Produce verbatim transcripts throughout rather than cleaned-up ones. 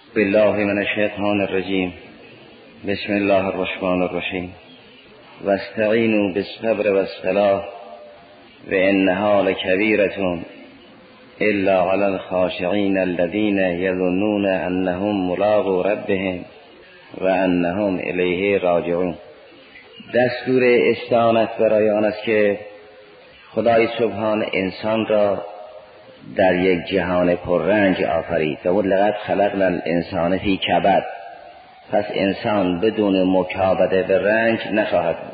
بالله من الشیطان الرجیم. بسم الله الرحمن الرحیم. واستعینوا بالصبر والصلاة وانها لکبیرة الا علی الخاشعین الذین یظنون انهم ملاقو ربهم و انهم الیه راجعون. دستور استعانت برای آن است که خدای سبحان انسان را در یک جهان پررنج آفرید و لقد خلقنا الانسان فی کبد. پس انسان بدون مکابده به رنج نخواهد بود.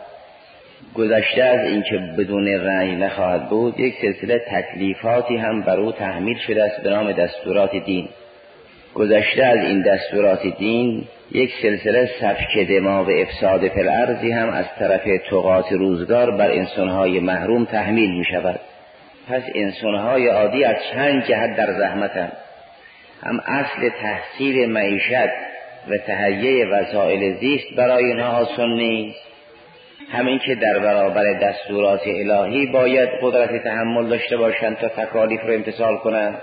گذشته از اینکه بدون رنج نخواهد بود، یک سلسله تکلیفاتی هم بر او تحمیل شده است به نام دستورات دین. گذشته از این دستورات دین، یک سلسله سفک دماء و افساد فی الارض هم از طرف طغات روزگار بر انسانهای محروم تحمیل می شود. پس انسانهای عادی از چند جهت در زحمتند. هم اصل تحصیل معیشت و تهیه وسایل زیست برای اینها آسان نیست، همین که در برابر دستورات الهی باید قدرت تحمل داشته باشند تا تکالیف رو امتثال کنند،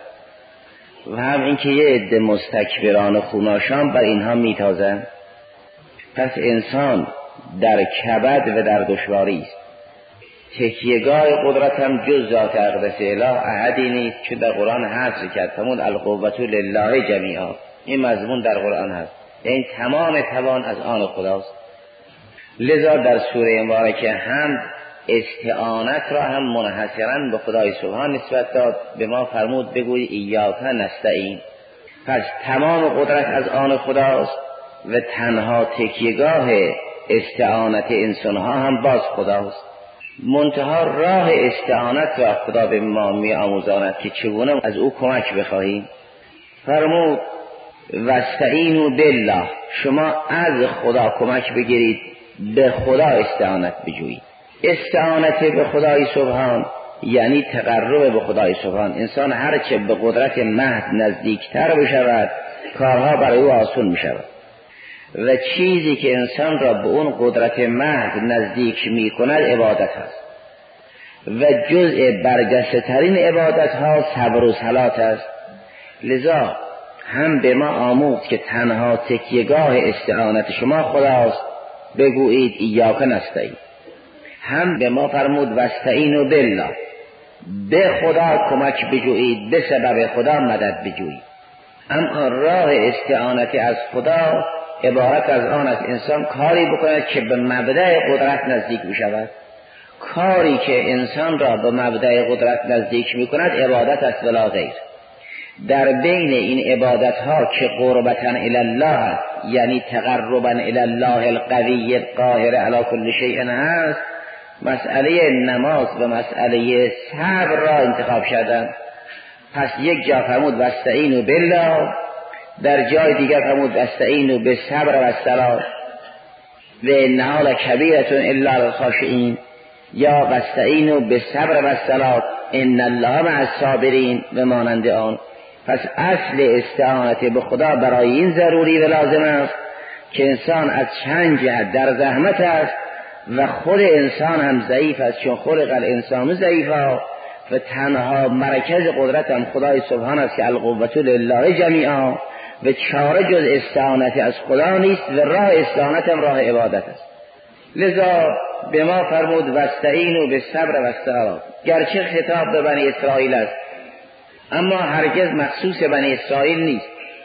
و هم این که یه عده مستکبران خوناشان بر اینها میتازند. پس انسان در کبد و در دشواری است. تکیهگاه قدرت هم جز ذات اقدس اله احدی نیست که در قرآن حصر کرد. تمون القوة لله جمیعا، این مضمون در قرآن هست، این تمام توان از آن خداست. لذا در سوره مبارکه هم استعانت را هم منحصرا به خدای سبحان نسبت داد. به ما فرمود بگوی ایاک نستعین. پس تمام قدرت از آن خداست و تنها تکیهگاه استعانت انسانها هم باز خداست. منتها راه استعانت را خدا به ما می آموزاند که چگونه از او کمک بخواهیم. فرمود واستعینوا بالله، شما از خدا کمک بگیرید، به خدا استعانت بجویید. استعانت به خدای سبحان یعنی تقرب به خدای سبحان. انسان هرچه به قدرت محض نزدیکتر بشود، کارها برای او آسان می شود، و چیزی که انسان را به اون قدرت محض نزدیک می کند عبادت هست، و جزء برجسته ترین عبادت ها صبر و صلات است. لذا هم به ما آموخت که تنها تکیهگاه استعانت شما خداست، بگویید ایاک نستعین. هم به ما فرمود واستعینوا بالله، به خدا کمک بجویید، به سبب خدا مدد بجویید. اما راه استعانت از خدا عبارت از آن است انسان کاری بکند که به مبدأ قدرت نزدیک بشود. کاری که انسان را به مبدأ قدرت نزدیک می کند عبادت است ولا غیر. در بین این عبادت ها که قربتاً الی الله، یعنی تقرباً الی الله القوی القاهر علی کل شیء هست، مسئله نماز و مسئله صبر را انتخاب شدند. پس یک جا فرمود واستعینوا بالله، در جای دیگر فرمود واستعینوا بالصبر والصلاة و انها لکبیرة الا علی الخاشعین، یا واستعینوا بالصبر والصلاة ان الله مع الصابرین و مانند آن. پس اصل استعانت به خدا برای این ضروری و لازم است که انسان از چند جهت در زحمت است و خود انسان هم ضعیف است، چون خلق الانسان ضعیفا، و تنها مرکز قدرت هم خدای سبحان است که القوة لله جمیعا، و چاره جز استعانت از خدا نیست، و راه استعانت هم راه عبادت است. لذا به ما فرمود واستعینوا بالصبر والصلاة. گرچه خطاب به بنی اسرائیل است، اما هرگز مخصوص بنی اسرائیل نیست.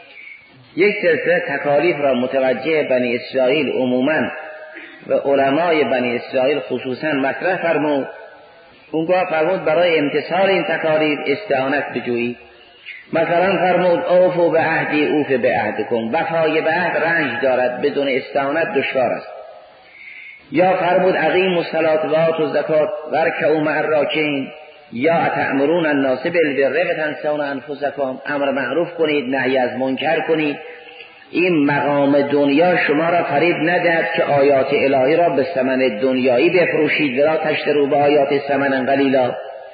یک سلسله تکالیف را متوجه بنی اسرائیل عموماً و علمای بنی اسرائیل خصوصاً مطرح فرمود. اونگاه فرمود برای امتثال این تکالیف استعانت بجویید. مثلا فرمود اوفوا بعهدی اوف بعهدکم، وفای به عهد رنج دارد، بدون استعانت دشوار است. یا فرمود اقیموا الصلاة و آتوا الزکاة وارکعوا مع الراکعین، یا اتأمرون الناس بالبر و تنسون انفسکم، امر معروف کنید نهی از منکر کنید. این مقام دنیا شما را فریب ندهد که آیات الهی را به ثمن دنیایی بفروشید، ولا تشتروا به آیات ثمنا قلیلا.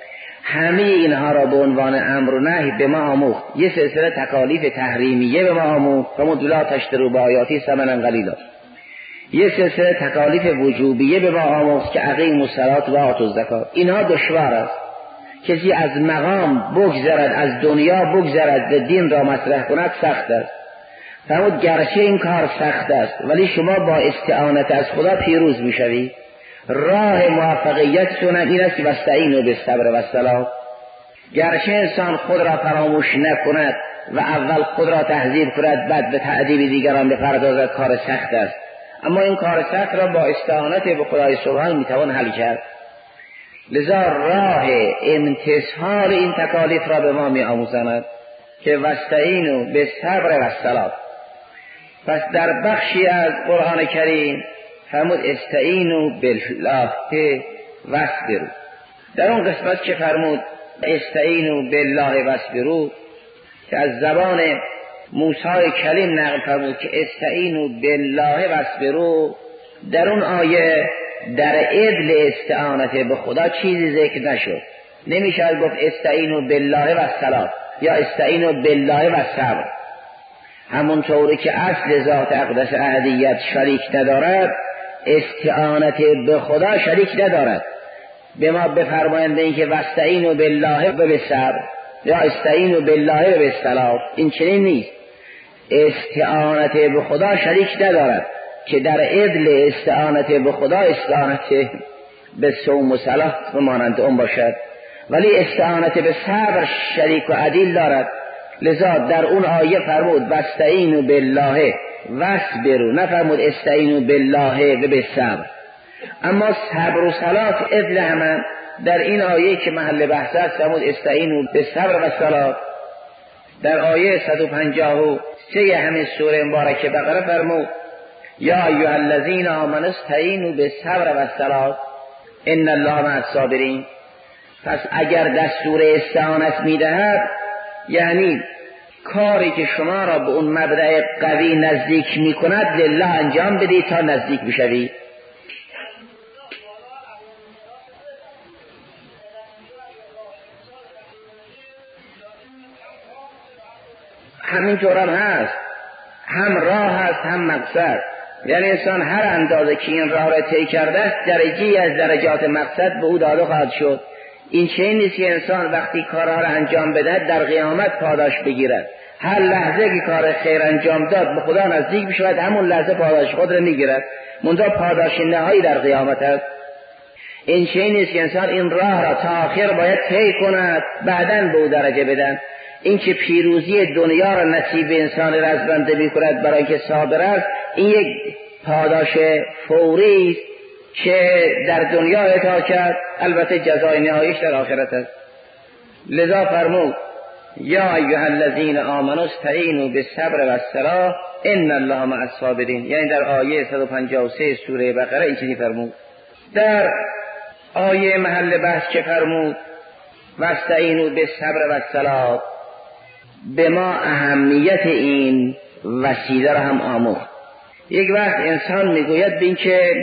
همه اینها را به عنوان امر و نهی به ما آموخت. یه سلسله تکالیف تحریمیه به ما آموخت، فرمود لا تشتروا به آیاتی ثمنا قلیلا. یه سلسله تکالیف وجوبیه به ما آموخت که اقیموا الصلاة و آتوا الزکاة. اینها دشوار است. کسی از مقام بگذرد، از دنیا بگذرد و دین را مطرح کند سخت است. فرمود گرچه این کار سخت است ولی شما با استعانت از خدا پیروز میشوید. راه موفقیتتون هم این است که واستعینوا بالصبر والصلاة. گرچه انسان خود را فراموش نکند و اول خود را تهذیب کند بعد به تأدیب دیگران بپردازد کار سخت است، اما این کار سخت را با استعانت به خدای سبحان میتوان حل کرد. لذا راه امتثال این تکالیف را به ما می آموزند که واستعینوا بالصبر والصلاة. پس در بخشی از قرآن کریم فرمود استعینوا بالله واصبروا. در اون قسمت که فرمود استعینوا بالله واصبروا که از زبان موسی کلیم نقل فرمود که استعینوا بالله واصبروا، در اون آیه در عدل استعانت به خدا چیزی ذکر نشد. نمیشه گفت استعینوا بالله والصلاة یا استعینوا بالله والصبر. همونطوری که اصل ذات اقدس احدیت شریک ندارد، استعانت به خدا شریک ندارد. به ما بفرمایند به این که واستعینوا بالله و بالصبر یا استعینوا بالله و بالصلاة، این چنین نیست. استعانت به خدا شریک ندارد که در عدل استعانت به خدا استعانت به صوم و صلاة و مانند اون باشد، ولی استعانت به صبر شریک و عدیل دارد. لذا در اون آیه فرمود واستعینوا بالله واصبروا، نفرمود استعینوا بالله و بالصبر. اما صبر و صلاة عدل همان. در این آیه که محل بحث است فرمود استعینوا بالصبر والصلاة. در آیه صد و پنجاه و سه همین سوره مبارکه بقره فرمود یا ایها الذین آمنوا استعینوا بالصبر والصلاة ان الله مع الصابرین. پس اگر دستور استعانت میدهد یعنی کاری که شما را به اون مبدأ قوی نزدیک میکند لله انجام بدید تا نزدیک بشوید. همینطور هم هست، هم راه هست هم مقصد. یعنی انسان هر اندازه که این راه را طی کرده است درجه‌ای از درجات مقصد به او داده خواهد شد. این چنین نیست که انسان وقتی کارها را انجام بدهد در قیامت پاداش بگیرد. هر لحظه که کار خیر انجام داد به خدا نزدیک بشود همون لحظه پاداش خود را میگیرد، منتها پاداش نهایی در قیامت است. این چنین نیست که انسان این راه را تا آخر باید طی کند بعداً به او درجه بدن. این که پیروزی دنیا را نصیب انسان رزمنده می کند برای که صابر است، این یک پاداش فوری است که در دنیا عطا کرد، البته جزای نهاییش در آخرت است. لذا فرمود یا ایها الذین آمنوا استعینوا بالصبر والصلاة ان الله مع الصابرین. یعنی در آیه صد و پنجاه و سه سوره بقره اینجوری فرمود. در آیه محل بحث که فرمود واستعینوا بالصبر والصلاة به ما اهمیت این وسیله را هم آموخت. یک وقت انسان میگوید بین که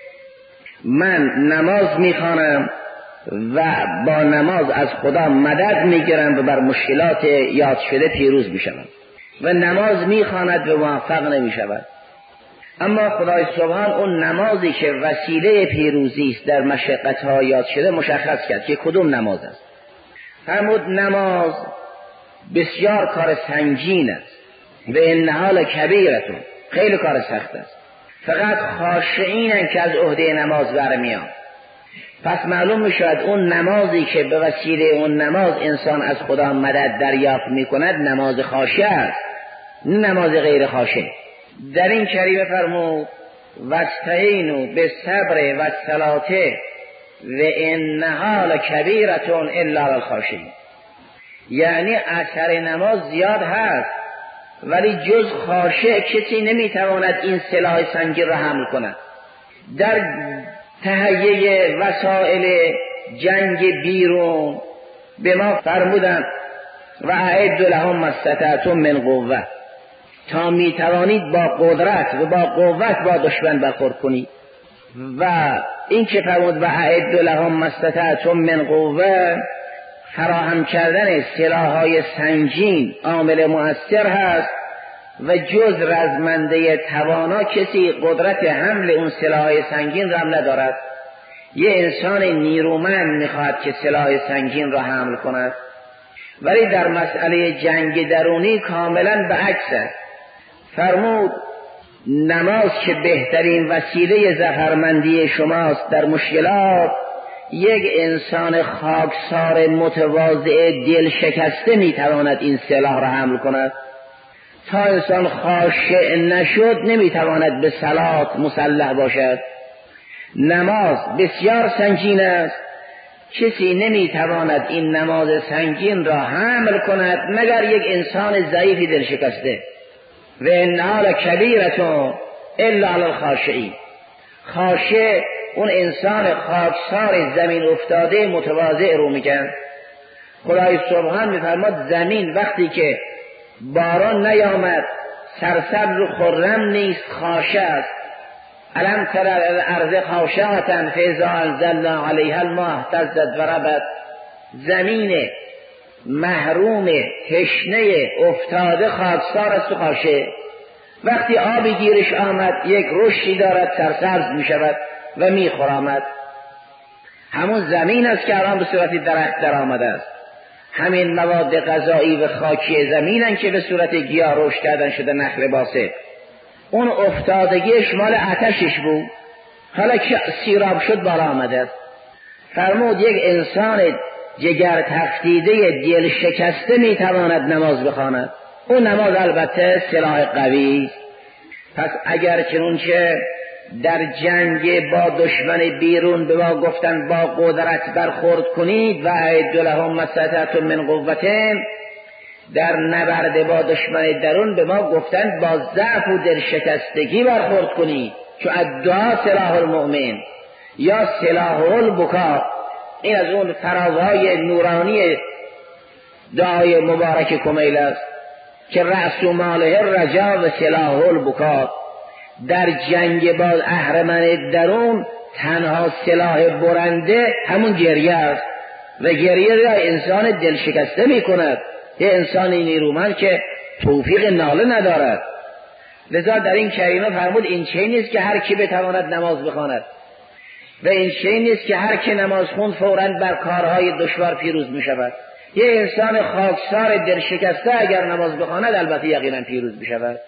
من نماز میخوانم و با نماز از خدا مدد میگیرم و بر مشکلات یاد شده پیروز میشوم، و نماز میخواند و موفق نمیشود. اما خدای سبحان اون نمازی که وسیله پیروزی است در مشقت ها یاد شده مشخص کرد که کدوم نماز است. فرمود نماز بسیار کار سنگین است و انها لکبیرتون، خیلی کار سخت است. فقط خاشعینن که از عهده نماز برمیان. پس معلوم میشود اون نمازی که به وسیله اون نماز انسان از خدا مدد دریافت میکند نماز خاشع است، نماز غیر خاشع. در این کریمه فرمود واستعینوا بالصبر والصلاة و انها لکبیرتون الا علی الخاشعین. یعنی اثر نماز زیاد هست ولی جز خاشع کسی نمیتواند این سلاح سنگین را حمل کند. در تهیه وسایل جنگ بیرون به ما فرمودند و اعدوا لهم ما استطعتم من قوة، تا میتوانید با قدرت و با قوت با دشمن برخورد کنید. و این که فرمود و اعدوا لهم ما استطعتم من قوة، فراهم کردن سلاح‌های سنگین عامل مؤثر هست و جز رزمنده توانا کسی قدرت حمل اون سلاح‌های سنگین را هم ندارد. یه انسان نیرومند میخواد که سلاح سنگین را حمل کند، ولی در مسئله جنگ درونی کاملا به عکس است. فرمود نماز که بهترین وسیله ظفرمندی شماست در مشکلات، یک انسان خاکسار متواضع دل شکسته میتواند این سلاح را حمل کند. تا انسان خاشع نشد نمیتواند به صلات مسلح باشد. نماز بسیار سنگین است، کسی نمیتواند این نماز سنگین را حمل کند مگر یک انسان ضعیفی دل شکسته. و انها لکبیرة الا علی الخاشعین. خاشع اون انسان خاکسار زمین افتاده متواضع رو میگن. خدای سبحان میفرماد زمین وقتی که باران نیامد سرسبز و خرم نیست، خاشع است. الم تر الارض خاشعة فاذا انزلنا علیها الماء اهتزت و ربت. زمین محروم تشنه افتاده خاکسار است و خاشع. وقتی آبی گیرش آمد یک رشدی دارد، سرسبز می شود و می خرامد. همون زمین است که الان به صورت درخت در آمده است. همین مواد غذایی و خاکی زمینن که به صورت گیاه رشد کردن شده نخل باسق. اون افتادگیش مال آتشش بود، حالا که سیراب شد بالا آمده است. فرمود یک انسان جگر تفتیده دل شکسته می تواند نماز بخواند. اون نماز البته سلاح قوی. پس اگر چنانچه در جنگ با دشمن بیرون به ما گفتن با قدرت برخورد کنید و اعدوا لهم ما استطعتم من قوة، در نبرد با دشمن درون به ما گفتن با ضعف و دلشکستگی برخورد کنید، چون الدعا سلاح المؤمن یا سلاح البکا. این از اون فرازهای نورانی دعای مبارک کمیل است که رأس ماله الرجا و سلاح البکا. در جنگ با اهرمن درون تنها سلاح برنده همون گریه است و گریه را انسان دل شکسته می کند. یه انسانی نیرومند که توفیق ناله ندارد. لذا در این کریمه فرمود این چیزی نیست که هر کی بتواند نماز بخواند و این چیزی نیست که هر کی نماز خوند فوراً بر کارهای دشوار پیروز می شود. یه انسان خاکسار دل شکسته اگر نماز بخواند البته یقینا پیروز می شود.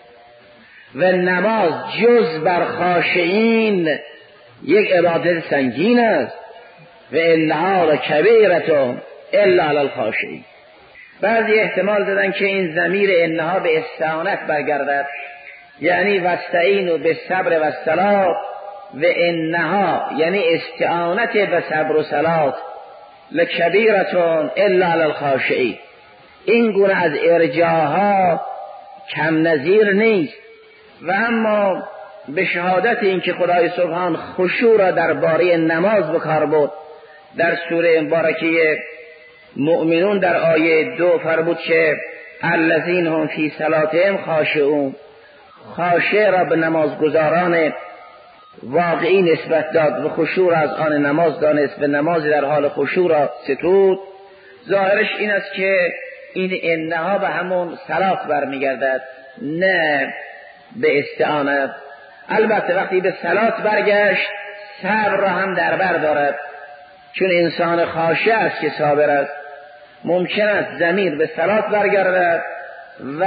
و نماز جز بر خاشعین یک عبادت سنگین است. و انها لکبیرة الا علی الخاشعین. بعضی احتمال دادن که این ضمیر انها به استعانت برگردد، یعنی واستعینوا بالصبر والصلاة و انها یعنی استعانت به صبر و صلات لکبیرة الا علی الخاشعین. این گونه از ارجاها کم نظیر نیست. و اما به شهادت این که خدای سبحان خشوع را درباره نماز به کار برد در سوره مبارکه مؤمنون در آیه دو فرمود که الذین هم فی صلاتهم خاشعون. خاشع را به نمازگزاران واقعی نسبت داد و خشوع را از آن نماز دانست و نماز در حال خشوع را ستود. ظاهرش این است که این انها به همون صلات برمیگردد نه به استعانت. البته وقتی به صلات برگشت صبر را هم در بر دارد، چون انسان خاشع است که صابر است. ممکن است ضمیر به صلات برگردد و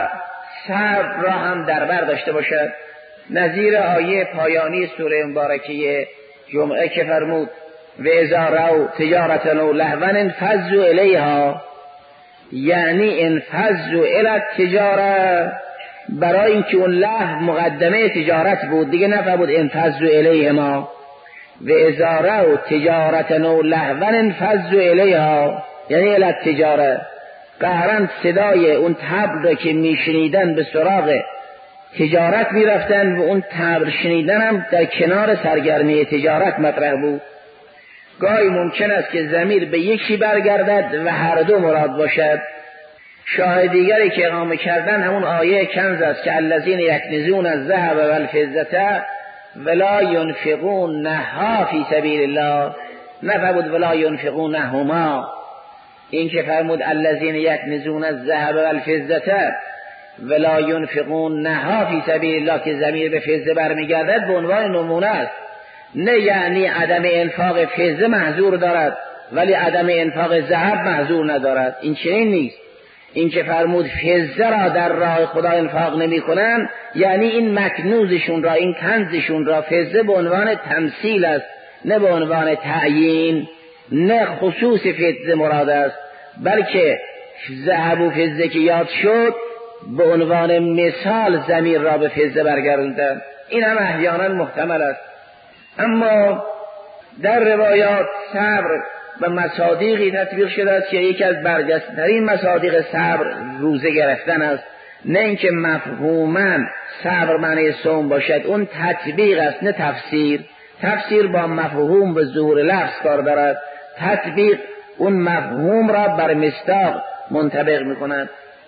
صبر را هم در بر داشته باشد، نظیر آیه پایانی سوره مبارکه جمعه که فرمود و اذا رأوا تجارة او لهوا انفضوا الیها، یعنی انفضوا الی التجاره، برای اینکه اون لهو مقدمه تجارت بود دیگه نفرمود انفضوا الیهما. و اذا رأوا تجارة او لهوا انفضوا الیها یعنی الی التجاره. قهرن صدای اون طبل که میشنیدن به سراغ تجارت میرفتن و اون طبل شنیدن هم در کنار سرگرمی تجارت مطرح بود. گاهی ممکن است که ضمیر به یکی برگردد و هر دو مراد باشد. شاهد دیگری که اقامه کردن همون آیه کنز است که الذین یکنزون الذهب والفضة ولا ينفقونها فی سبیل الله، نفرمود ولا ينفقونهما. این که فرمود الذین یکنزون الذهب والفضة ولا ينفقونها فی سبیل الله که ضمیر به فضه برمیگردد به عنوان نمونه است، نه یعنی عدم انفاق فضه محظور دارد ولی عدم انفاق ذهب محظور ندارد. این چنین نیست. این که فرمود فضه را در راه خدا انفاق نمی کنن، یعنی این مکنوزشون را، این کنزشون را، فضه به عنوان تمثیل است نه به عنوان تعیین، نه خصوص فضه مراد است، بلکه ذهب و فضه که یاد شد به عنوان مثال ضمیر را به فضه برگردوندن. این هم احیانا محتمل است. اما در روایات صبر و مصادیقی تطبیق شده است که یکی از برجسته‌ترین مصادیق صبر روزه گرفتن است، نه اینکه مفهوما صبر معنی صوم باشد، اون تطبیق است نه تفسیر. تفسیر با مفهوم به ظهور لفظ کار دارد، تطبیق اون مفهوم را بر مصداق منطبق می‌کند.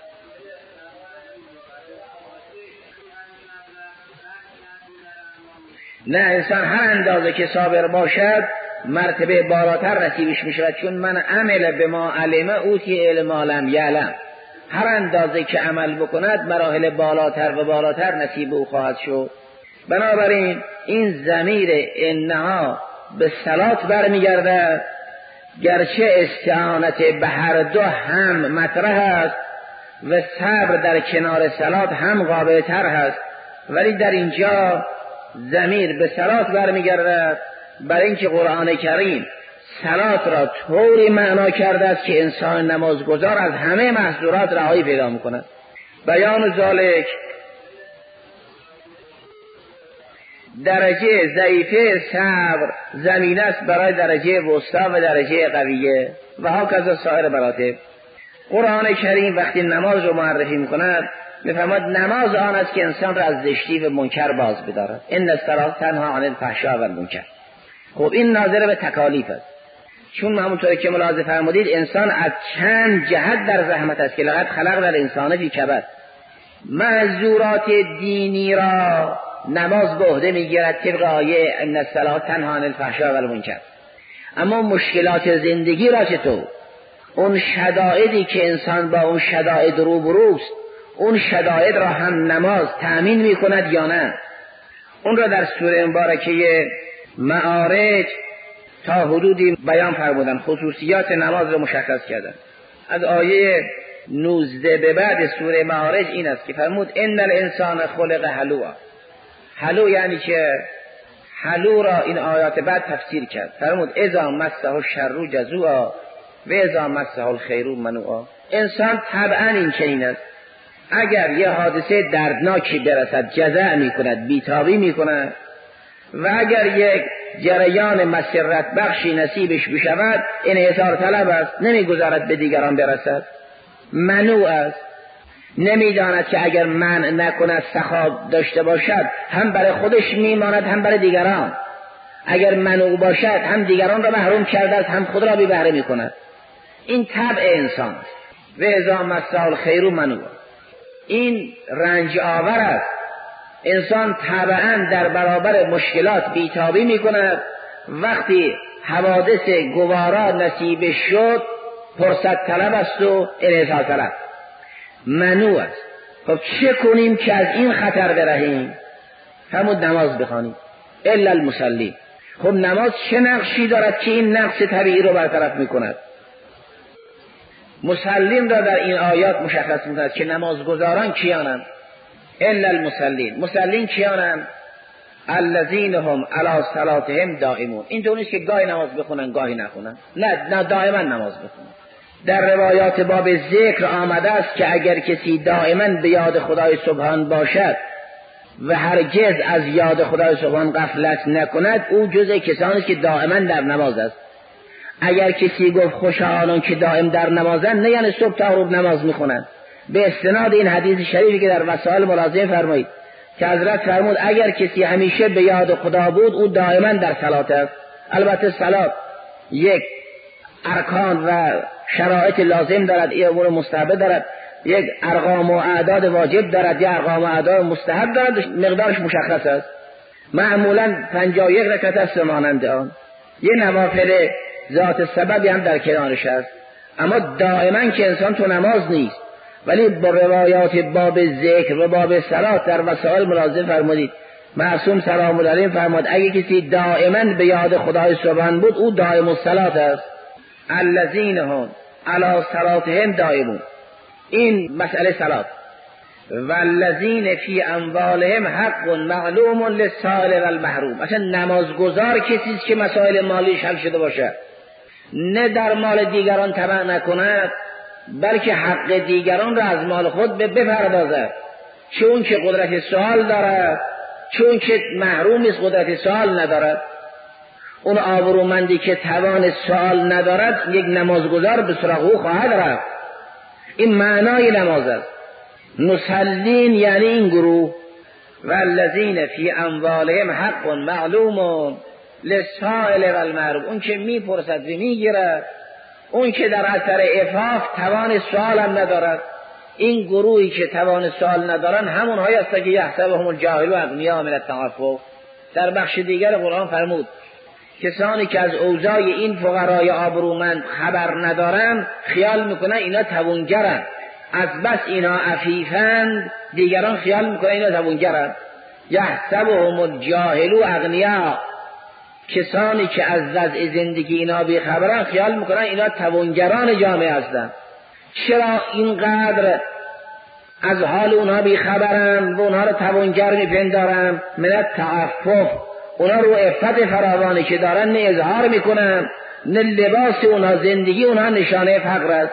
نه، انسان هر اندازه که صابر باشد مرتبه بالاتر نصیبش میشود، چون من عمل به ما علمه اوتی علم لم یعلم. هر اندازه که عمل بکند مراحل بالاتر و بالاتر نصیب او خواهد شد. بنابراین این ضمیر انها به صلات برمیگردد، گرچه استعانت به هر دو هم مطرح است و صبر در کنار صلات هم قابل تر هست، ولی در اینجا ضمیر به صلات برمیگردد، برای اینکه قرآن کریم صلات را طوری معنا کرده است که انسان نمازگزار از همه محظورات رهایی پیدا میکند. بیان ذالک درجه ضعیفه صبر زمین است برای درجه وسطا و درجه قویه و هاکذا سایر مراتب. قرآن کریم وقتی نماز رو معرفی میکند میفرماید نماز آن است که انسان را از زشتی و منکر باز بدارد. ان الصلاة تنها عن الفحشاء و المنکر. خب این ناظر به تکالیف است، چون همونطوری که ملاحظه فرمودید انسان از چند جهت در زحمت است که لقد خلق الانسان فی کبد. معذورات دینی را نماز به عهده میگیرد طبق آیه ان الصلاة تنها عن الفحشاء و المنکر. اما مشکلات زندگی را چطور؟ اون شدائدی که انسان با اون شدائد روبروست، اون شدائد را هم نماز تأمین میکند یا نه؟ اون را در سوره مبارکه معارج تا حدودی بیان فرمودن، خصوصیات نماز را مشخص کردن. از آیه نوزده به بعد سوره معارج این است که فرمود ان الانسان خلق هلوعا. هلو یعنی که هلو را این آیات بعد تفسیر کرد، فرمود اذا مسه الشر جزوعا و اذا مسه الخیر منوعا. انسان طبعا این چنین است، اگر یه حادثه دردناکی برسد جزع میکند، بیتابی میکند، و اگر یک جریان مسرت بخشی نصیبش بشود انحصار طلب است، نمیگذارد به دیگران برسد. منوع است، نمیداند که اگر منع نکند سخا داشته باشد هم برای خودش میماند هم برای دیگران. اگر منوع باشد هم دیگران را محروم کرده است هم خود را بی بهره میکند. این طبع انسان است. و اذا مسه الخیر منوع. این رنج آور است. انسان طبعا در برابر مشکلات بیتابی میکند، وقتی حوادث گوارا نصیب شد فرصت طلب است و انحصار طلب. منوع است. خب چه کنیم که از این خطر برهیم؟ همون نماز بخوانیم. الا المصلی. خب نماز چه نقشی دارد که این نقص طبیعی رو برطرف میکند؟ مسلم را در این آیات مشخص میکند که نمازگزاران کیانند؟ الا المصلین. مسلین کیانند؟ الذین هم علی صلاتهم دائمون. این طور نیست که گاهی نماز بخونن گاهی نخونن، نه نه دائما نماز بخونن. در روایات باب ذکر آمده است که اگر کسی دائما به یاد خدای سبحان باشد و هرگز از یاد خدای سبحان غفلت نکند او جزء کسانی است که دائما در نماز است. اگر کسی گفت خوش آنان که دائم در نمازند، نه یعنی صبح تا غروب نماز میخونند. به استناد این حدیث شریفی که در وسائل ملاحظه فرمایید که حضرت فرمود اگر کسی همیشه به یاد خدا بود او دائما در صلات است. البته صلات یک ارکان و شرایط لازم دارد، یک امور مستحب دارد، یک ارقام و اعداد واجب دارد، یک ارقام و اعداد مستحب دارد، مقدارش مشخص است. معمولا پنجاه و یک رکعت است مانند آن. یه نوافل ذات سببی هم در کنارش است. اما دائما که انسان تو نماز نیست. ولی با روایات باب ذکر و باب صلات در وسائل ملاحظه فرمودید معصوم سلام الله علیه فرمود اگه کسی دائما به یاد خدای سبحان بود او دائم الصلات است. الذین هم علی صلاتهم دائمون. این مسئله صلات. والذین فی اموالهم حق معلوم للسائل والمحروم. مثلا نمازگزار کسی است که مسائل مالیش حل شده باشه، نه در مال دیگران طمع نکند، بلکه حق دیگران را از مال خود بپردازد، چون که قدرت سوال دارد، چون که محروم است قدرت سوال ندارد. اون آبرومندی که توان سوال ندارد یک نمازگزار به سراغ او خواهد رفت. این معنای نماز است. مسلین یعنی این گروه. والذین فی اموالهم حق معلوم للسائل والمحروم. اون که میپرسد و میگیرد، اون که در اثر عفاف توان سوال هم ندارد. این گروهی که توان سوال ندارن همونهایی هستند که یحسبهم الجاهل اغنیا من التعفف. در بخش دیگر قرآن فرمود کسانی که از اوضاع این فقرای آبرومند خبر ندارن خیال میکنن اینا توانگرن، از بس اینا عفیفند دیگران خیال میکنن اینا توانگرن. یحسبهم الجاهل اغنیا. کسانی که از وضع زندگی اینا بیخبرن خیال میکنن اینا توانگران جامعه هستند. چرا اینقدر از حال اونها بیخبرن و اونها رو توانگر میپندارن؟ من التعفف. اونها رو عفت فراوانی که دارن نه اظهار میکنن، نه لباس اونها زندگی اونها نشانه فقر است.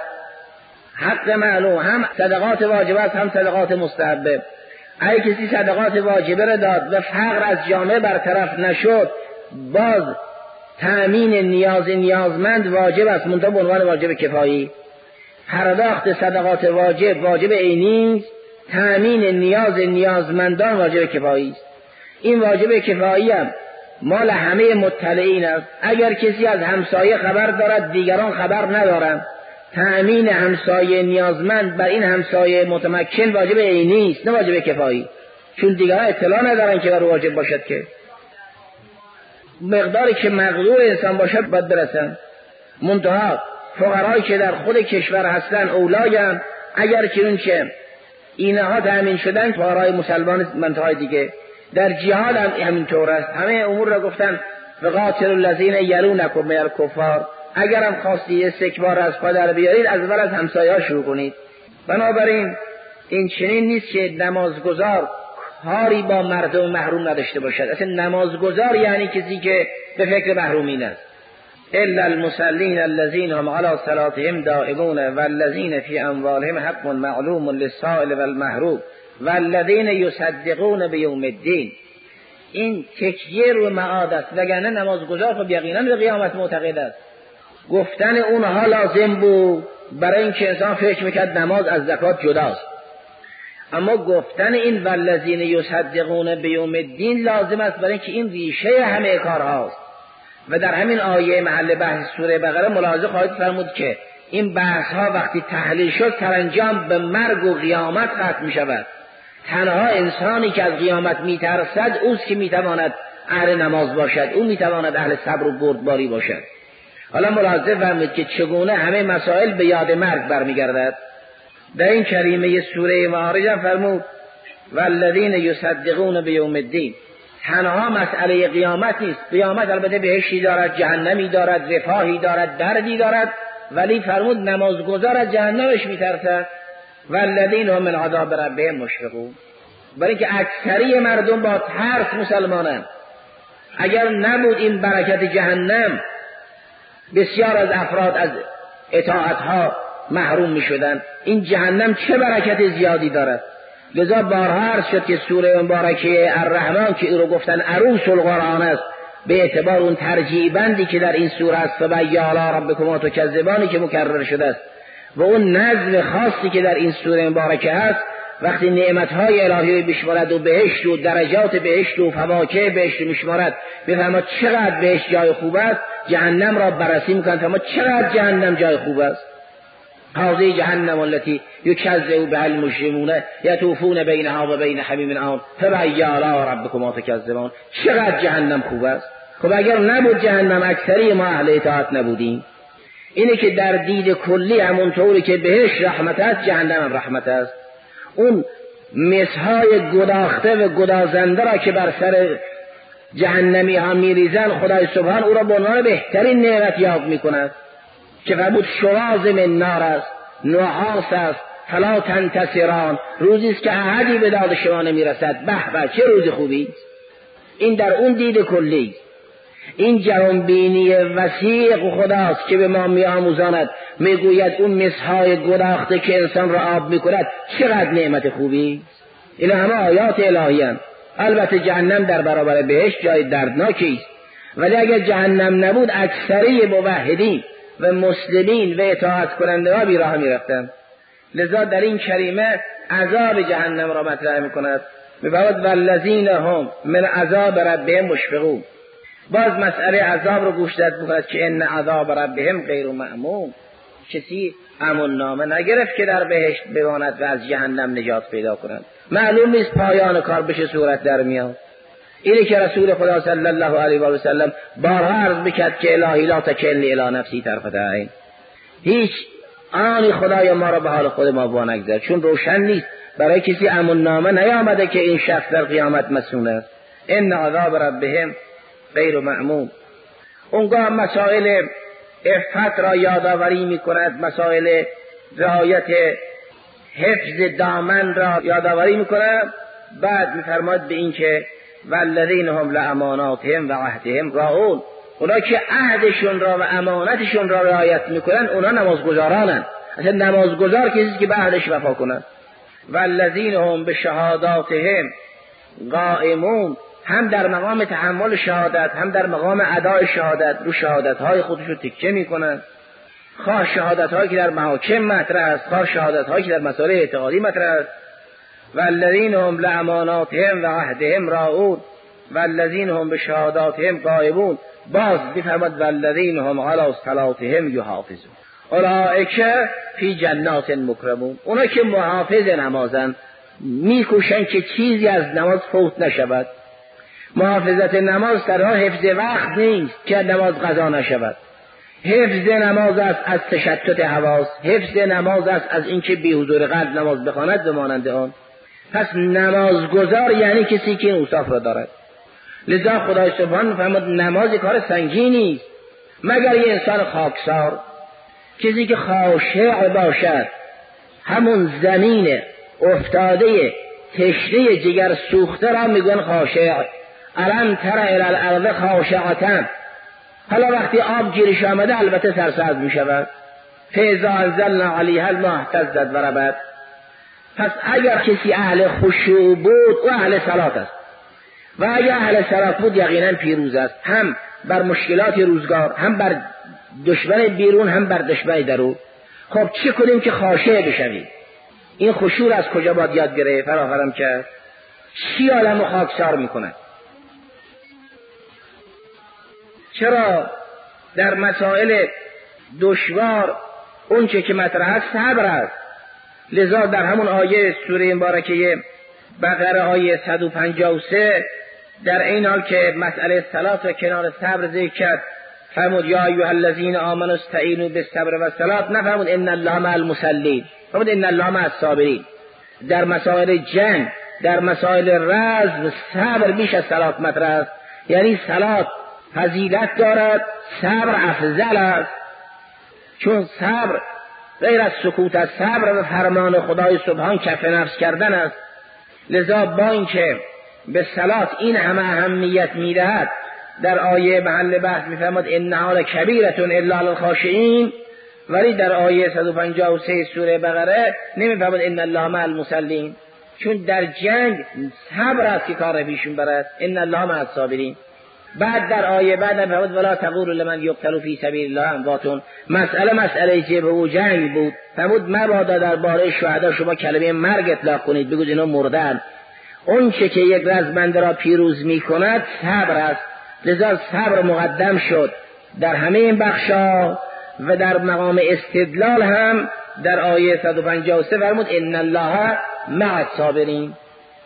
حق معلوم هم صدقات واجبه است هم صدقات مستحبه. اگه کسی صدقات واجبه رو داد و فقر از جامعه برطرف نشد، باز تأمین نیاز نیازمند واجب است، منتها به عنوان واجب کفایی. پرداخت صدقات واجب واجب عینی است، تأمین نیاز نیازمندان واجب کفایی است. این واجب کفایی هم مال همه مطلعین است. اگر کسی از همسایه خبر دارد دیگران خبر ندارند، تأمین همسایه نیازمند بر این همسایه متمکن واجب عینی است نه واجب کفایی، چون دیگران اطلاع ندارن که بر واجب باشد. که مقداری که مقدور انسان باشد باید برسن. منتها فقرایی که در خود کشور هستن اولاین، اگر که اون که اینها تأمین شدن فقرای مسلمان منطقه دیگه. در جهاد هم همینطور است. همه امور را گفتن وقاتل الذین یلونکم من الکفار. اگر هم خواستی استکبار از پا در بیارید از اول از همسایه‌ها شروع کنید. بنابراین این چنین نیست که نمازگزار کاری با مردم محروم نداشته باشد. اصلا نمازگزار یعنی کسی که به فکر محرومین است. الا المصلین الذین هم علی صلاتهم دائمون والذین فی اموالهم حق معلوم للسائل والمحروم والذین یصدقون بیوم الدین. این تکیه رو معاد است، وگرنه نمازگزار خب یقینا به قیامت معتقد است. گفتن اونها لازم بود برای اینکه انسان فکر میکرد نماز از زکات جداست، اما گفتن این والذین یصدقون بیوم الدین لازم است برای اینکه این ریشه همه کارهاست. و در همین آیه محل بحث سوره بقره ملاحظه خواهید فرمود که این بحث ها وقتی تحلیل شد سرانجام به مرگ و قیامت ختم می شود. تنها انسانی که از قیامت می ترسد اوست که می تواند اهل نماز باشد، او می تواند اهل صبر و بردباری باشد. حالا ملاحظه فرمود که چگونه همه مسائل به یاد مرگ برمیگردد. در این کریمه سوره معارج فرمود والذین یصدقون بیوم الدین. تنها مسئله قیامت نیست. قیامت البته بهشتی دارد، جهنمی دارد، رفاهی دارد، دردی دارد، ولی فرمود نمازگزار از جهنمش میترسد. والذین هم من عذاب ربهم مشفقون. برای اینکه اکثری مردم با ترس مسلمانند. اگر نبود این برکت جهنم بسیار از افراد از اطاعتها محروم میشدند. این جهنم چه برکت زیادی دارد. لذا بارها عرض شد که سوره مبارکه الرحمن که او رو گفتن عروس القرآن است به اعتبار اون ترجیع بندی که در این سوره است، فبأی آلاء ربکما تکذبانی که مکرر شده است، و اون نظم خاصی که در این سوره مبارکه هست وقتی نعمتهای الهی بشمارد و بهشت و درجات بهشت و فواکه بهشت میشمارد، بفرماد چقدر بهشت جای خوب است. جهنم را بررسی میکنند فرماد چقدر جهنم جای خوب است. هذه جهنم التي یکذب بها المجرمون یطوفون بینها و بین حمیم آن فبأی آلاء ربکما تکذبان. چقدر جهنم خوب است. خب اگر نبود جهنم اکثری ما اهل اطاعت نبودیم. اینه که در دید کلی همونطوری که بهش رحمت است جهنم هم رحمت است. اون مسهای گداخته و گدازنده را که بر سر جهنمی ها میریزن خدای سبحان او را به عنوان بهترین نعمت یاد میکند که فرمود شواظ من نار است، نحاس است، فلا تنتصران، روزی است که احدی به داد شما نمیرسد. به به چه روز خوبی. این در اون دید کلی. این جهانبینی وسیع خداست که به ما میآموزاند، میگوید اون مسهای گداخته که انسان را آب میکند چقدر نعمت خوبی. این همه آیات الهی هستند. البته جهنم در برابر بهشت جای دردناکی است، ولی اگر جهنم نبود اکثری موحدین و مسلمین و اطاعت کنندگان بی راه میرفتند. لذا در این کریمه عذاب جهنم را مطرح میکند، میگوید والذین هم من عذاب ربهم مشفقون. باز مسئله عذاب رو گوش داد میکند که ان عذاب ربهم غیر مأمون. کسی امن نامه نگرفت که در بهشت بماند و از جهنم نجات پیدا کند. معلوم نیست پایان کار به چه صورت در میاد. اینه که رسول خدا صلی الله علیه و سلم بارها عرض میکرد که الهی لا تکلنی الی نفسی طرفة عین. هیچ آنی خدای ما را به حال خود ما وانگذار، چون روشن نیست، برای کسی امن نامه نیامده که این شخص در قیامت مسئول است. ان عذاب ربهم غیر مأمون. اونگاه مسائل عفت را یادآوری میکند، مسائل رعایت حفظ دامن را یادآوری میکند. بعد میفرماید به این که والذین هم لاماناتهم و عهدهم راعون. اونا که عهدشون را و امانتشون را رعایت میکنن اونا نمازگزارانن. اصلا نمازگزار کسی که به عهدش وفا کنند. والذین هم بشهاداتهم قائمون. هم در مقام تحمل شهادت هم در مقام ادای شهادت رو شهادت‌های خودشو تکیه میکنن. خواه شهادت‌هایی که در محاکم مطرح است، خواه شهادت‌هایی که در مسائل اعتقادی مطرح است. والذین هم لاماناتهم و عهدهم راعون والذین هم بشهاداتهم قائمون. باز بفرماد والذین هم علی صلاتهم یحافظون اولئک فی جنات مکرمون. اونا که محافظ نمازن، میکوشن که چیزی از نماز فوت نشود. محافظت نماز تنها حفظ وقت نیست که نماز قضا نشود. حفظ نماز است از تشتت حواس، حفظ نماز است از اینکه بی حضور قلب نماز بخواند به مانند آن. پس نمازگزار یعنی کسی که این اوصاف را دارد. لذا خدای سبحان فرمود نماز کار سنگینی است مگر یه انسان خاکسار، کسی که خاشع باشد، همون زمین افتاده تشنه جگر سوخته را میگن خاشع. الم تر الی الارض خاشعة. حالا وقتی آب گیرش آمده البته سرسبز می شود. فاذا انزلنا علیها الماء اهتزت و ربت. پس اگر کسی اهل خشوع بود او اهل صلات است، و اگر اهل صلات بود یقینا پیروز است، هم بر مشکلات روزگار، هم بر دشمن بیرون، هم بر دشمن درون. خب چه کنیم که خاشع بشویم؟ این خشوع از کجا باید یاد گرفت؟ فراهم کرد. چی آدمو خاکسار میکنه؟ چرا در مسائل دشوار اون چه که مطرح است صبر است. لذا در همون آیه سوره مبارکه بقره آیه صد و پنجاه و سه در این حال که مسئله صلات را کنار صبر ذکر کرد فرمود یا ایها الذین آمنوا استعینوا بالصبر والصلاة، نفرمود ان الله مع المصلین، فرمود ان الله مع الصابرین. در مسائل جنگ، در مسائل رزم صبر بیش از صلات مطرح است. یعنی صلات فضیلت دارد، صبر افضل است، چون صبر غیر از سکوت است، صبر به فرمان خدای سبحان کف نفس کردن است. لذا با اینکه به صلات این همه اهمیت میدهد در آیه محل بحث میفرماد انها لکبیرة الا علی الخاشعین، ولی در آیه صد و پنجاه و سه سوره بقره نمیفرماد ان الله مع المصلین، چون در جنگ صبر است که کار پیشون برد. ان الله مع الصابرین. بعد در آیه بعد فرمود ولا تقولوا لمن یقتل فی سبیل الله اموات. مسئله مسئله جبه و جنگ بود. فرمود مبادا درباره شهدا شما کلمه مرگ اطلاق کنید، بگوید اینا مردن. اون چه که یک رزمنده را پیروز میکند صبر است. لذا صبر مقدم شد در همه این بخشا و در مقام استدلال هم در آیه صد و پنجاه و سه فرمود ان الله مع الصابرین.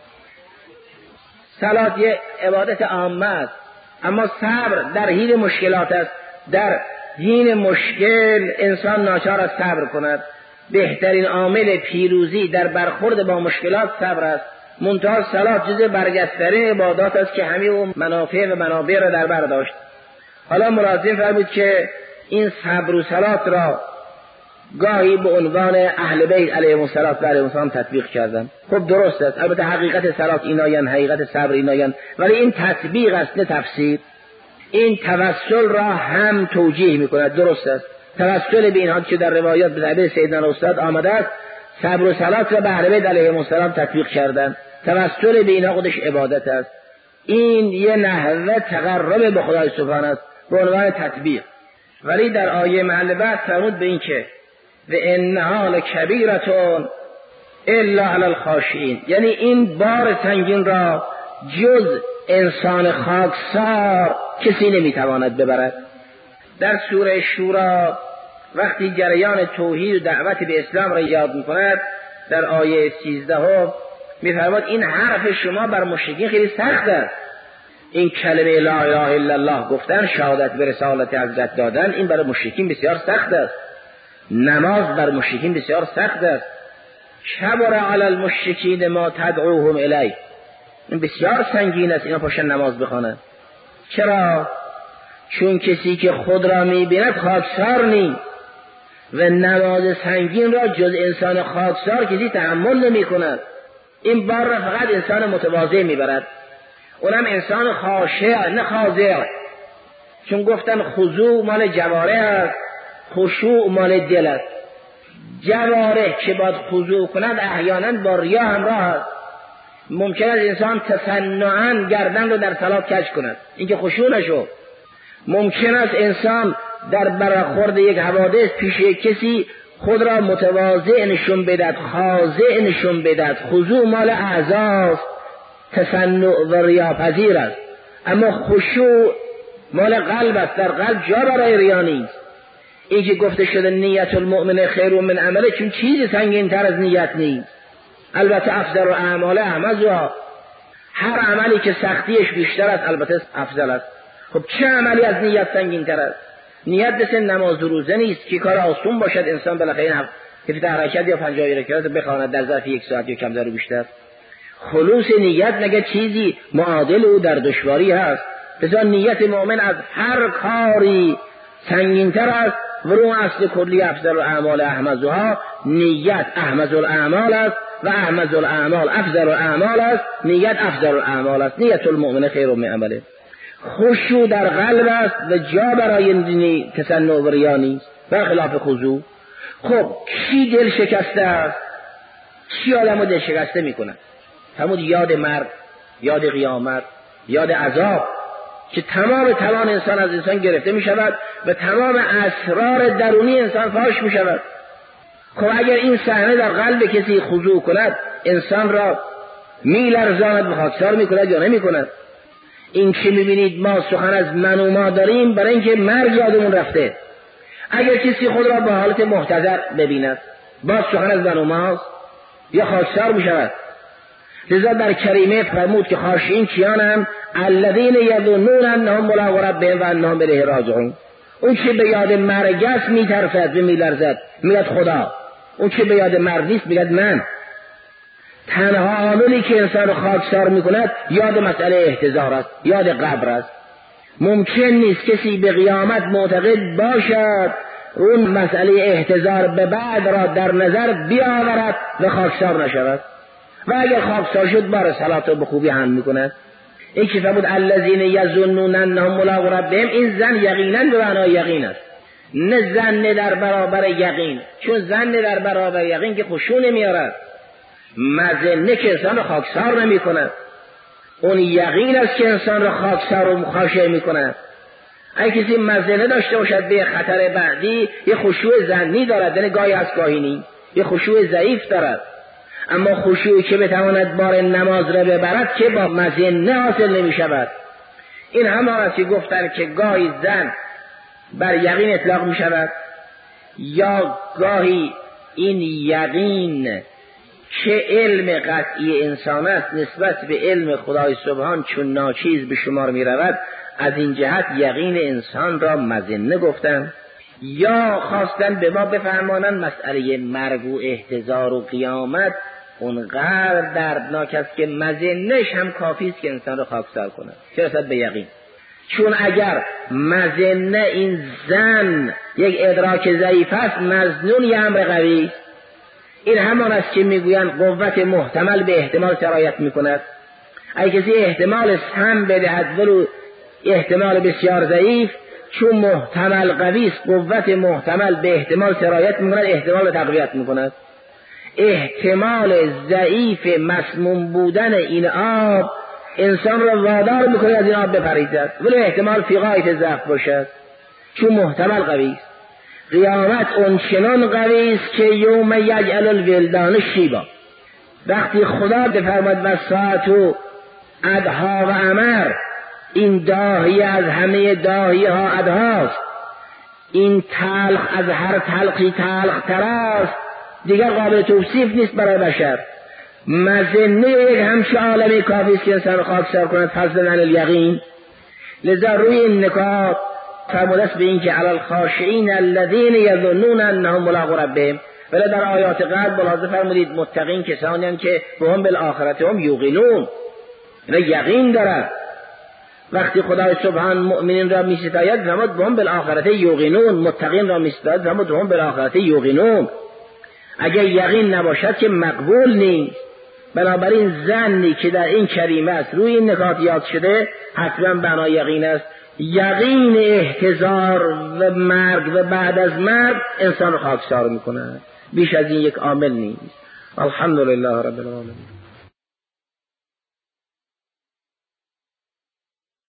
صلات یه عبادت عامه است، اما صبر در حین مشکلات است. در حین مشکل انسان ناچار است صبر کند. بهترین عامل پیروزی در برخورد با مشکلات صبر است. منتها صلات جزء برجسته‌ترین عبادات است که همه اون منافع و منابع را در بر داشت. حالا ملازم فرمود که این صبر و صلات را گاهی به عنوان اهل بیت علیهم السلام تطبیق کردن. خب درست است، البته حقیقت صلات ایناین، حقیقت صبر ایناین، ولی این تطبیق است نه تفسیر. این توسل را هم توجیه میکند. درست است، توسل به اینها که در روایات به تعبیر سیدنا استاد آمده است، صبر و صلات را به اهل بیت علیهم السلام تطبیق کردند. توسل به اینها خودش عبادت است. این یه نحوه تقرب به خدای سبحان است به عنوان تطبیق. ولی در آیه محل بعد فرمود به این که و انها لکبیرتون الا علی الخاشعین، یعنی این بار سنگین را جز انسان خاکسار کسی نمیتواند ببرد. در سوره شورا وقتی جریان توحید و دعوت به اسلام را یاد میکند در آیه سیزده میفرماد این حرف شما بر مشرکین خیلی سخت است. این کلمه لا اله الا الله گفتن، شهادت به رسالت حضرت دادن، این برای مشرکین بسیار سخت است. نماز بر مشرکین بسیار سخت است. کبر علی المشرکین ما تدعوهم الیه، این بسیار سنگین است اینا پاشن نماز بخوانند. چرا؟ چون کسی که خود را میبیند خاکسار نیست و نماز سنگین را جز انسان خاکسار کسی تحمل نمی کند. این بار را فقط انسان متواضع میبرد، اونم انسان خاشع نه خاضع. چون گفتن خضوع مال جوارح است، خشوع مال دل است. جوارح که باید خضوع کند احیانا با ریا همراه است. ممکن است انسان تصنعاً گردن رو در صلات کج کند، این که خشوع نشد. ممکن است انسان در برخورد یک حوادث پیش یک کسی خود را متواضع نشون بدهد، خاضع نشون بدهد. خضوع مال اعضاست، تصنع و ریاپذیر است. اما خشوع مال قلب است، در قلب جا برای ریا نیست. این که گفته شده نیت المؤمن خیر من عمله، چون چیزی سنگین تر از نیت نیست. البته افضل اعمال اعمزها، هر عملی که سختیش بیشتر است البته افضل است. خب چه عملی از نیت سنگین تر است؟ نیت مثل نماز و روزه نیست که کار آسون باشد انسان بالاخره این هفت حرکت یا پنجاه رکعت بخواند در ظرف یک ساعت یا کمتر و بیشتر. خلوص نیت نگه چیزی معادل او در دشواری هست. بذار نیت مؤمن از هر کاری سنگین‌تر است. و رو اصل کلی افضل الاعمال احمزها، نیت احمز الاعمال است و احمز الاعمال افضل الاعمال است. نیت افضل الاعمال است. نیت المؤمن خیر من عمله. خشوع در قلب است و جا برای دینی تصنع و ریا نیست، برخلاف خضوع. خب کی دل شکسته است؟ کی آدمو دل شکسته میکنه؟ همون یاد مرگ، یاد قیامت، یاد عذاب که تمام توان انسان از انسان گرفته می شود و تمام اسرار درونی انسان فاش می شود. خب اگر این صحنه در قلب کسی خضوع کند انسان را می لرزاند و خاکسار می کند یا نمی کند؟ این که می بینید ما سخن از من و ما داریم برای اینکه مرگ یادمون رفته. اگر کسی خود را به حالت محتضر ببیند باز سخن از من و ماست یا خاکسار می شود. لذا در کریمه فرمود که خاشعین کیانند؟ الذین یظنون انهم ملاقو ربهم و انهم الیه راجعون. اون که به یاد مرگ است میترسد و میلرزد، میگه خدا. اون که به یاد مرگ نیست میگه من. تنها عاملی که انسان خاکسار میکند یاد مسئله احتضار است، یاد قبر است. ممکن نیست کسی به قیامت معتقد باشد اون مسئله احتضار به بعد را در نظر بیاورد و خاکسار نشود. و اگر خاکسار شد بار صلات رو به خوبی هم میکند. این که فرمود الذین یظنون انهم ملاقو ربهم، این زن یقینا به معنای یقین است، نه زن در برابر یقین. چون زن در برابر یقین که خشوع نمیارد، مظنه که انسان رو خاکسار نمی کند. اون یقین است که انسان رو خاکسار و خاشع می کند. اگه کسی مظنه داشته باشد به خطر بعدی، یه خشوع ظنی دارد، یعنی گاهی از گاهی نی، یه خشوع ضعیف دارد. اما خشوعی که بتواند بار نماز را ببرد که با مظنه حاصل نمی شود. این همان است که گفتن که گاهی زن بر یقین اطلاق می شود یا گاهی این یقین که علم قطعی انسان است نسبت به علم خدای سبحان چون ناچیز به شمار می رود، از این جهت یقین انسان را مظنه گفتن. یا خواستن به ما بفهمانند مسئله مرگ و احتضار و قیامت اونقدر دردناک است که مظنه‌اش هم کافی است که انسان را خاکسار کند، چه رسد به یقین. چون اگر مظنه این زن یک ادراک ضعیف است، مظنون یه امر قوی است. این همان است که میگویند قوت محتمل به احتمال سرایت میکند. اگه کسی احتمال سهم بدهد ولو احتمال بسیار ضعیف، چون محتمل قوی است قوت محتمل به احتمال سرایت میکند، احتمال تقویت میکند. احتمال ضعیف مسموم بودن این آب انسان را وادار میکنه از این آب بپریزد ولو احتمال فی غایت ضعف باشد، چون محتمل قوی است. قیامت اونچنان قوی است که یوم یجعل الولدان شیبا، وقتی خدا بفرماد و ساعت ادها و امر، این داهی از همه داهی ها ادهاست، این تلخ از هر تلخی تلخ تر است، دیگر قابل توصیف نیست برای بشر. مظنه یک همچه عالمی کافی است که انسان خاکسار کند فضلا عن الیقین. لذا روی این نکات فرموده است به این که علی الخاشعین الذین یظنون انهم ملاقو ربهم، ولی در آیات قبل ملاحظه فرمودید متقین کسانی هستند که بهم بالآخرت هم یوقنون، یعنی یقین دارند. وقتی خدای سبحان مؤمنین را می‌ستاید فرمود بهم بالآخرت یوقنون، متقین را می‌ستاید فرمود بهم بالآخرت یوقنون. اگر یقین نباشد که مقبول نیست. بنابراین ظنی که در این کریمه است روی این نکات یاد شده حتما بنا یقین است. یقین احتضار و مرگ و بعد از مرگ انسان رو خاکسار میکنه، بیش از این یک عامل نیست. الحمدلله رب العالمین.